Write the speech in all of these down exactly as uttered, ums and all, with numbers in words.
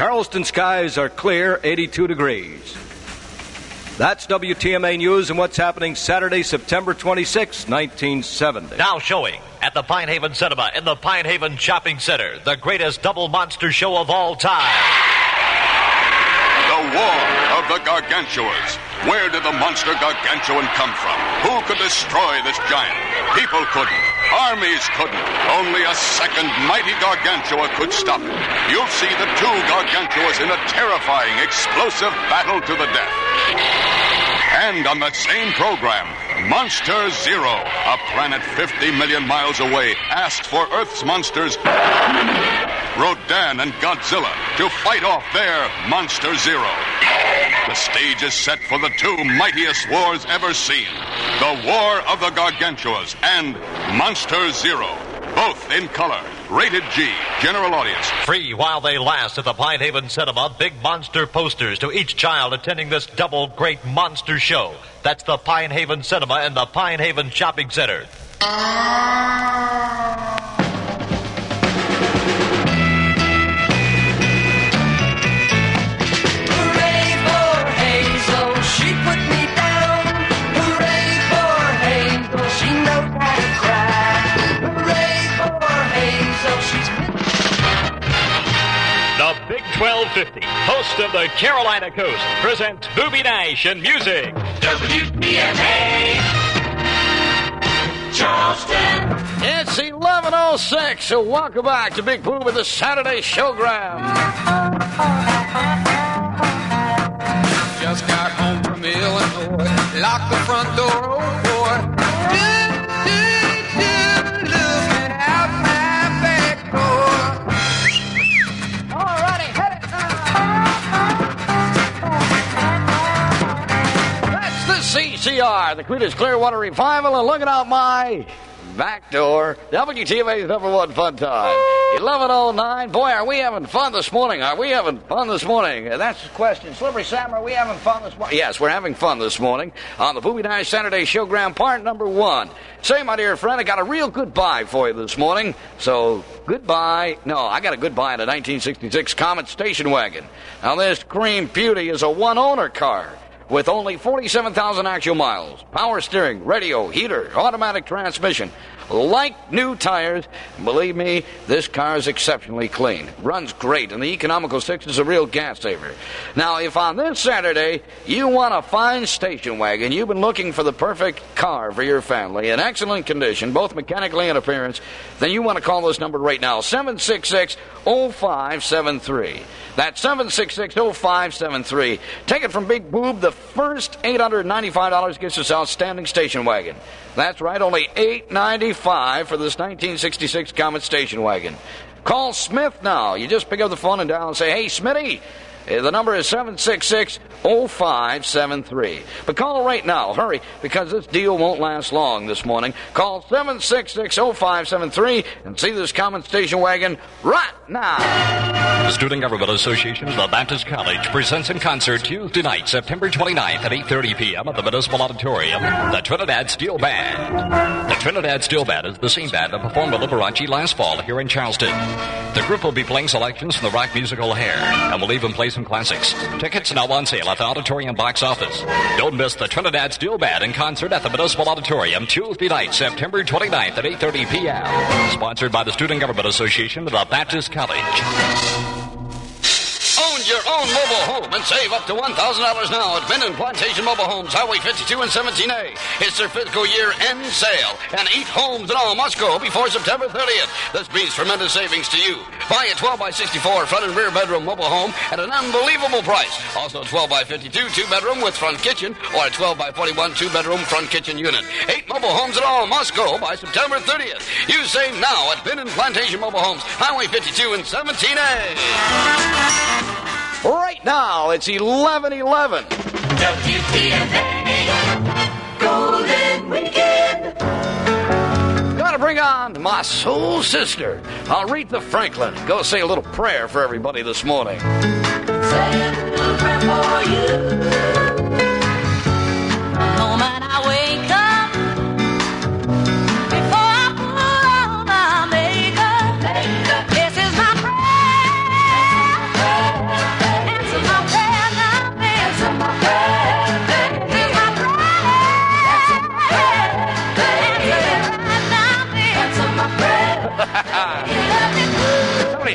Charleston skies are clear, eighty-two degrees. That's W T M A News and what's happening Saturday, September twenty-sixth, nineteen seventy. Now showing at the Pine Haven Cinema in the Pine Haven Shopping Center, the greatest double monster show of all time. The War of the Gargantuas. Where did the monster gargantuan come from? Who could destroy this giant? People couldn't. Armies couldn't. Only a second mighty gargantua could stop it. You'll see the two gargantuas in a terrifying, explosive battle to the death. And on that same program, Monster Zero, a planet fifty million miles away, asked for Earth's monsters, Rodan and Godzilla, to fight off their Monster Zero. The stage is set for the two mightiest wars ever seen. The War of the Gargantuas and Monster Zero. Both in color. Rated G. General audience. Free while they last at the Pine Haven Cinema. Big monster posters to each child attending this double great monster show. That's the Pine Haven Cinema and the Pine Haven Shopping Center. twelve fifty, host of the Carolina Coast, presents Booby Nash and Music. W T M A Charleston. It's eleven oh six, so welcome back to Big Boob with the Saturday Showgram. Just got home from Illinois, locked the front door, oh boy. Looking out my back door. Alrighty, hit it. That's the C C R, the Creedence Clearwater Revival, and looking out my back door. W T M A's number one fun time. eleven oh nine. Boy, are we having fun this morning? Are we having fun this morning? That's the question. Slippery Sam, are we having fun this morning? Yes, we're having fun this morning on the Booby Nash Saturday Showgram, part number one. Say, my dear friend, I got a real goodbye for you this morning. So, goodbye. No, I got a goodbye in a nineteen sixty-six Comet station wagon. Now, this cream beauty is a one-owner car with only forty-seven thousand actual miles. Power steering, radio, heater, automatic transmission. Like new tires, believe me, this car is exceptionally clean. Runs great, and the Economical six is a real gas saver. Now, if on this Saturday you want a fine station wagon, you've been looking for the perfect car for your family, in excellent condition, both mechanically and appearance, then you want to call this number right now, seven six six, oh five seven three. That's seven six six, oh five seven three. Take it from Big Boob, the first eight hundred ninety-five dollars gets this outstanding station wagon. That's right, only eight hundred ninety-five dollars for this nineteen sixty-six Comet station wagon. Call Smith now. You just pick up the phone and dial and say, hey, Smitty, the number is seven six six, oh five seven three. But call right now. Hurry, because this deal won't last long this morning. Call seven six six, oh five seven three and see this Comet station wagon right now. The Student Government Association of the Baptist College presents in concert Tuesday night, September twenty-ninth at eight thirty p.m. at the Municipal Auditorium, the Trinidad Steel Band. The Trinidad Steel Band is the same band that performed with Liberace last fall here in Charleston. The group will be playing selections from the rock musical Hair, and will even play some classics. Tickets now on sale at the Auditorium box office. Don't miss the Trinidad Steel Band in concert at the Municipal Auditorium Tuesday night, September twenty-ninth at eight thirty p.m. Sponsored by the Student Government Association of the Baptist College. Own your own mobile home and save up to one thousand dollars now at Minden Plantation Mobile Homes, Highway fifty-two and seventeen A. It's their fiscal year-end sale, and eight homes in all must go before September thirtieth. This means tremendous savings to you. Buy a twelve by sixty-four front and rear bedroom mobile home at an unbelievable price. Also, twelve by fifty-two two-bedroom with front kitchen, or a twelve by forty-one two-bedroom front kitchen unit. Eight mobile homes in all must go by September thirtieth. You save now at Minden Plantation Mobile Homes, Highway fifty-two and seventeen A. Right now, it's eleven eleven. W T M A Golden Weekend. Gotta bring on my soul sister, Aretha Franklin. Go say a little prayer for everybody this morning. Say a little prayer for you. The moment I wake up, before I put on my makeup, this is my prayer.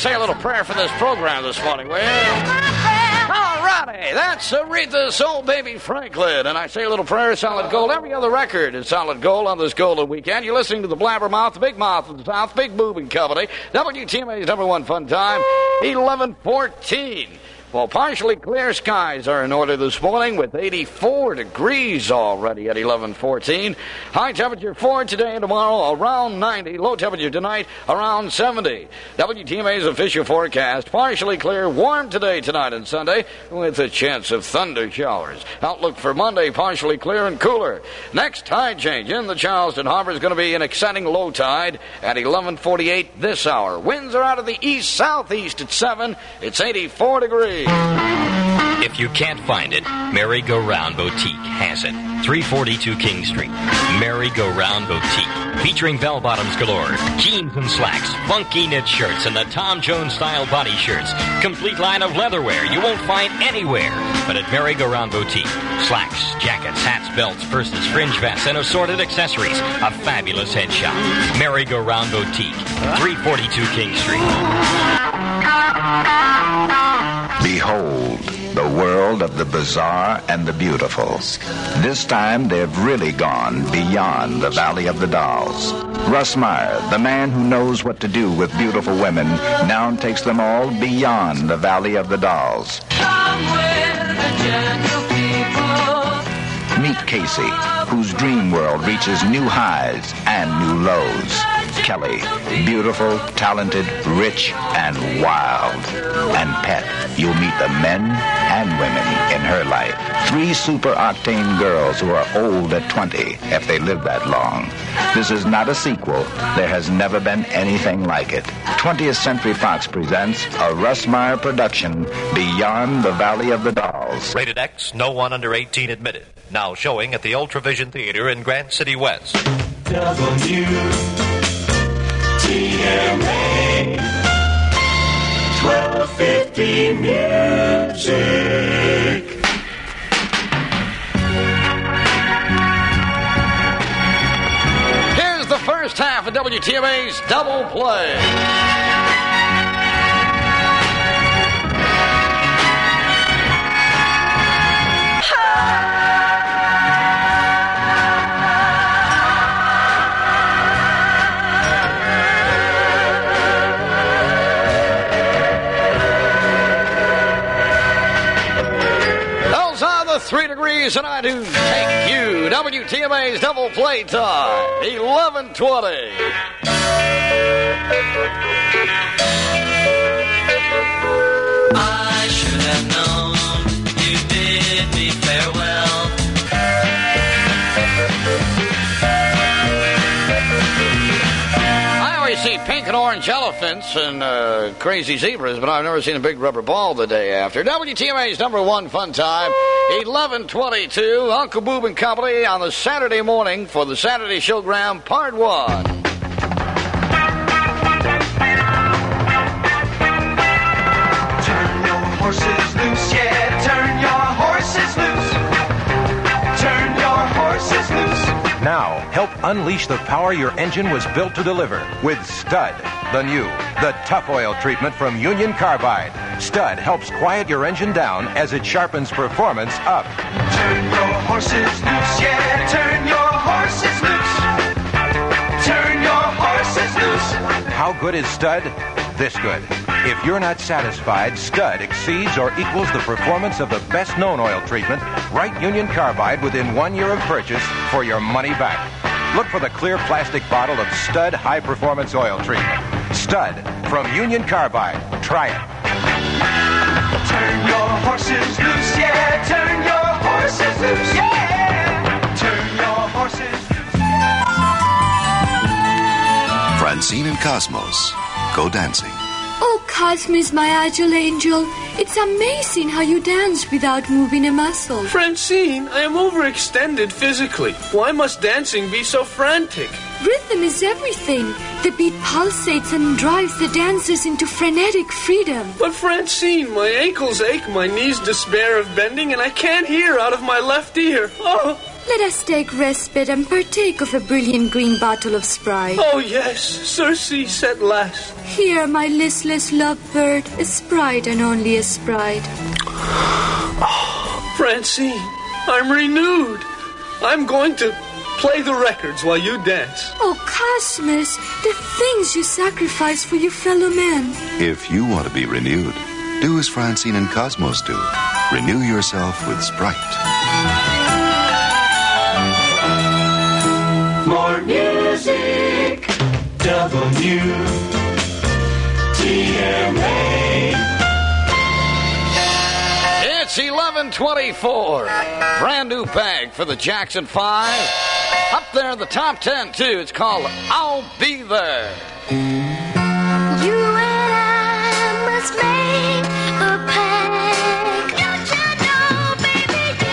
say a little prayer for this program this morning, will you? All righty, that's Aretha Soul Baby Franklin. And I say a little prayer, solid gold. Every other record is solid gold on this golden weekend. You're listening to the Blabbermouth, the Big Mouth of the South, Big Boob and Company. W T M A's number one fun time, eleven fourteen. Well, partially clear skies are in order this morning with eighty-four degrees already at eleven fourteen. High temperature for today and tomorrow around ninety. Low temperature tonight around seventy. W T M A's official forecast, partially clear, warm today, tonight, and Sunday with a chance of thunder showers. Outlook for Monday, partially clear and cooler. Next tide change in the Charleston Harbor is going to be an exciting low tide at eleven forty-eight this hour. Winds are out of the east-southeast at seven. It's eighty-four degrees. If you can't find it, Merry-Go-Round Boutique has it. three forty-two King Street. Merry-Go-Round Boutique. Featuring bell-bottoms galore, jeans and slacks, funky knit shirts, and the Tom Jones-style body shirts. Complete line of leatherwear you won't find anywhere but at Merry-Go-Round Boutique. Slacks, jackets, hats, belts, purses, fringe vests, and assorted accessories. A fabulous head shop. Merry-Go-Round Boutique. three forty-two King Street. Behold, the world of the bizarre and the beautiful. This time, they've really gone beyond the Valley of the Dolls. Russ Meyer, the man who knows what to do with beautiful women, now takes them all beyond the Valley of the Dolls. Come with the gentle people. Meet Casey, whose dream world reaches new highs and new lows. Kelly, beautiful, talented, rich, and wild. And Pet, you'll meet the men and women in her life. Three super-octane girls who are old at twenty, if they live that long. This is not a sequel. There has never been anything like it. twentieth Century Fox presents a Russ Meyer production, Beyond the Valley of the Dolls. Rated X, no one under eighteen admitted. Now showing at the Ultravision Theater in Grant City West. W T M A twelve fifty Music. Here's the first half of W T M A's Double Play. Three degrees, and I do take you. W T M A's Double Play time, eleven twenty. I should have known you bid me farewell. I always see pink and orange elephants and uh, crazy zebras, but I've never seen a big rubber ball the day after. W T M A's number one fun time, eleven twenty-two. Uncle Boob and Company on the Saturday morning for the Saturday Showgram, Part one. Turn your horses loose, yeah, turn your horses loose. Turn your horses loose. Now, help unleash the power your engine was built to deliver with Stud, the new, the tough oil treatment from Union Carbide. Stud helps quiet your engine down as it sharpens performance up. Turn your horses loose, yeah, turn your horses loose. Turn your horses loose. How good is Stud? This good. If you're not satisfied, Stud exceeds or equals the performance of the best-known oil treatment. Write Union Carbide within one year of purchase for your money back. Look for the clear plastic bottle of Stud high-performance oil treatment. Stud from Union Carbide. Try it. Turn your horses loose, yeah, turn your horses loose, yeah. Turn your horses loose. Francine and Cosmos go dancing. Oh, Cosmos, my agile angel, it's amazing how you dance without moving a muscle. Francine, I am overextended physically. Why must dancing be so frantic? Rhythm is everything. The beat pulsates and drives the dancers into frenetic freedom. But Francine, my ankles ache, my knees despair of bending, and I can't hear out of my left ear. Oh! let us take respite and partake of a brilliant green bottle of Sprite. Oh, yes, surcease at last. Here, my listless lovebird, a Sprite and only a Sprite. Oh, Francine, I'm renewed. I'm going to play the records while you dance. Oh, Cosmos, the things you sacrifice for your fellow men. If you want to be renewed, do as Francine and Cosmos do. Renew yourself with Sprite. More music, W T M A. It's eleven twenty-four. Brand new bag for the Jackson five. Up there in the top ten, too. It's called I'll Be There. You and I must make a pact. Don't you know, baby,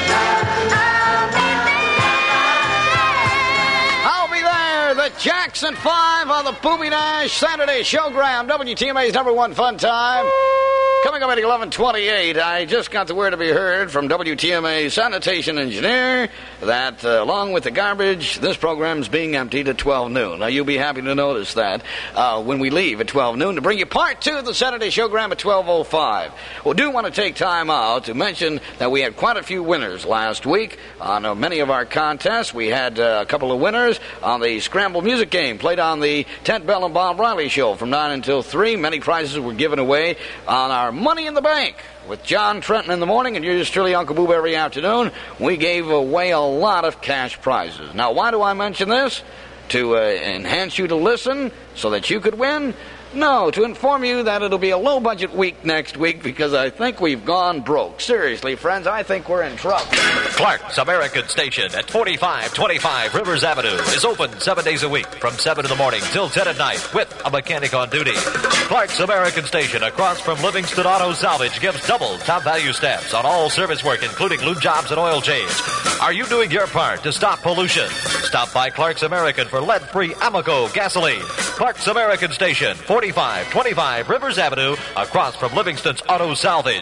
I'll be there. The Jackson five on the Booby Nash Saturday Showgram. W T M A's number one fun time. Coming up at eleven twenty-eight, I just got the word to be heard from W T M A sanitation engineer that, uh, along with the garbage, this program's being emptied at twelve noon. Now, you'll be happy to notice that uh, when we leave at twelve noon to bring you part two of the Saturday Showgram at twelve oh five. We do want to take time out to mention that we had quite a few winners last week on uh, many of our contests. We had uh, a couple of winners on the Scramble Music Game, played on the Tent Bell and Bob Riley Show from nine until three. Many prizes were given away on our Money in the Bank with John Trenton in the morning and yours truly, Uncle Boob, every afternoon. We gave away a lot of cash prizes. Now, why do I mention this? To uh, enhance you to listen so that you could win? No, to inform you that it'll be a low-budget week next week because I think we've gone broke. Seriously, friends, I think we're in trouble. Clark's American Station at forty-five twenty-five Rivers Avenue is open seven days a week from seven in the morning till ten at night with a mechanic on duty. Clark's American Station across from Livingston Auto Salvage gives double top value stamps on all service work, including lube jobs and oil change. Are you doing your part to stop pollution? Stop by Clark's American for lead-free Amoco gasoline. Clark's American Station, forty-five twenty-five Rivers Avenue, across from Livingston's Auto Salvage.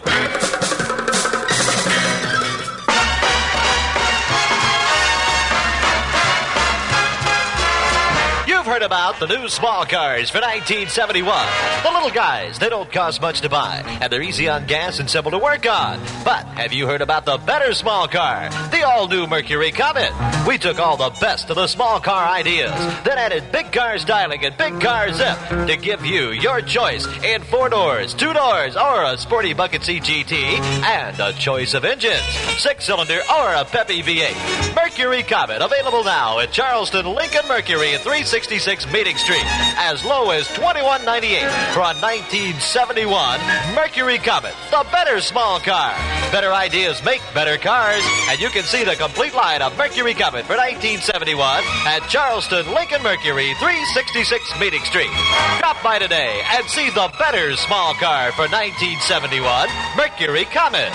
You've heard about the new small cars for nineteen seventy-one. The little guys, they don't cost much to buy, and they're easy on gas and simple to work on. But have you heard about the better small car, the all-new Mercury Comet? We took all the best of the small car ideas, then added big car styling and big car zip to give you your choice in four doors, two doors, or a sporty bucket seat G T, and a choice of engines, six-cylinder or a peppy V eight. Mercury Comet, available now at Charleston Lincoln Mercury at three sixty-six Meeting Street, as low as twenty-one ninety-eight for a nineteen seventy-one Mercury Comet, the better small car. Better ideas make better cars, and you can see the complete line of Mercury Comet for nineteen seventy-one at Charleston Lincoln Mercury, three sixty-six Meeting Street. Drop by today and see the better small car for nineteen seventy-one Mercury Comet.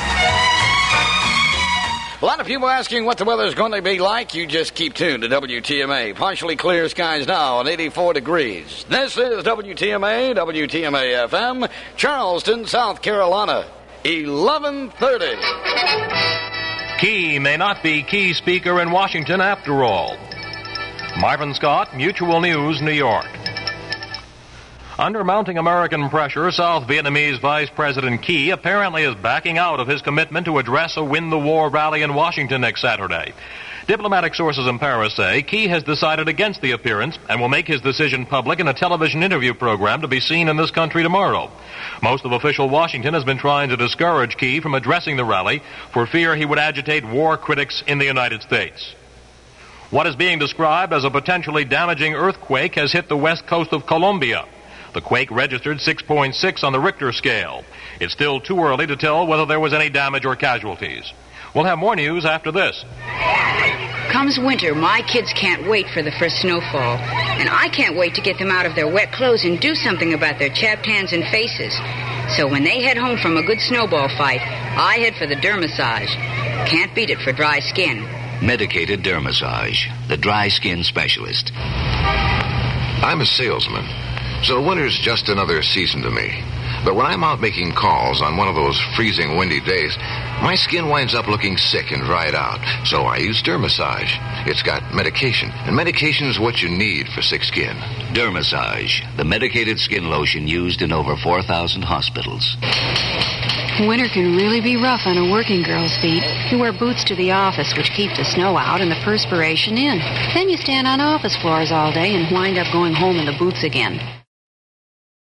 A lot of people asking what the weather's going to be like. You just keep tuned to W T M A. Partially clear skies now at eighty-four degrees. This is W T M A, W T M A F M, Charleston, South Carolina, eleven thirty. Key may not be key speaker in Washington after all. Marvin Scott, Mutual News, New York. Under mounting American pressure, South Vietnamese Vice President Key apparently is backing out of his commitment to address a Win the War rally in Washington next Saturday. Diplomatic sources in Paris say Key has decided against the appearance and will make his decision public in a television interview program to be seen in this country tomorrow. Most of official Washington has been trying to discourage Key from addressing the rally for fear he would agitate war critics in the United States. What is being described as a potentially damaging earthquake has hit the west coast of Colombia. The quake registered six point six on the Richter scale. It's still too early to tell whether there was any damage or casualties. We'll have more news after this. Comes winter, my kids can't wait for the first snowfall. And I can't wait to get them out of their wet clothes and do something about their chapped hands and faces. So when they head home from a good snowball fight, I head for the Dermassage. Can't beat it for dry skin. Medicated Dermassage, the dry skin specialist. I'm a salesman, so winter's just another season to me. But when I'm out making calls on one of those freezing windy days, my skin winds up looking sick and dried out. So I use Dermassage. It's got medication, and medication is what you need for sick skin. Dermassage, the medicated skin lotion used in over four thousand hospitals. Winter can really be rough on a working girl's feet. You wear boots to the office, which keep the snow out and the perspiration in. Then you stand on office floors all day and wind up going home in the boots again.